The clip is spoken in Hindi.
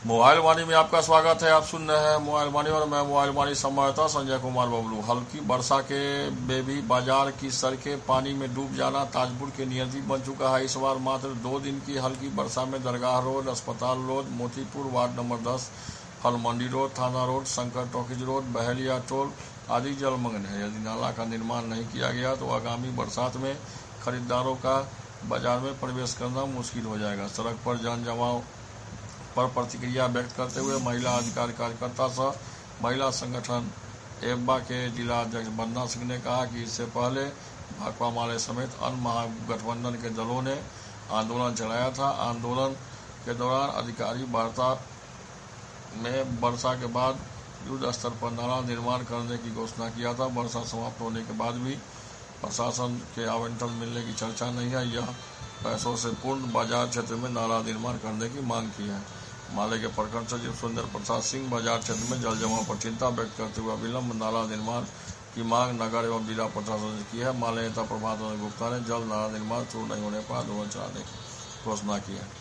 मोबाइल वाणी में आपका स्वागत है। आप सुन रहे हैं मोबाइल वाणी और मैं मोबाइल वाणी संवाददाता संजय कुमार बबलू। हल्की वर्षा के बेबी बाजार की सड़कें पानी में डूब जाना ताजपुर के नियंत्रित बन चुका है। इस बार मात्र 2 दिन की हल्की वर्षा में दरगाह रोड, अस्पताल रोड, मोतीपुर वार्ड नंबर 10, फल मंडी रोड, थाना road, Shankar talkies road, Bahelia टोल आदि जलमग्न है। यदि नाला का निर्माण नहीं किया गया तो आगामी बरसात में खरीदारों का बाजार में प्रवेश करना मुश्किल हो जाएगा। सड़क पर जन जमाव पर प्रतिक्रिया व्यक्त करते हुए महिला अधिकार कार्यकर्ता सह महिला संगठन एब्बा के जिला अध्यक्ष वंदना सिंह ने कहा कि इससे पहले भाकपा माले समेत अन्य महागठबंधन के दलों ने आंदोलन चलाया था। आंदोलन के दौरान अधिकारी वार्ता में वर्षा के बाद युद्ध स्तर पर नाला निर्माण करने की घोषणा किया था। वर्षा समाप्त होने के बाद भी प्रशासन के आवंटन मिलने की चर्चा नहीं है। यह पैसों से पूर्ण बाजार क्षेत्र में नाला निर्माण करने की मांग की है। माले के प्रखंड सचिव सुंदर प्रसाद सिंह बाजार क्षेत्र में जल जमाव पर चिंता व्यक्त करते हुए विलंब नाला निर्माण की मांग नगर एवं जिला प्रशासन से की है। माले नेता प्रभात गुप्ता ने जल्द नाला निर्माण शुरू नहीं होने पर आंदोलन चलाने की घोषणा की है।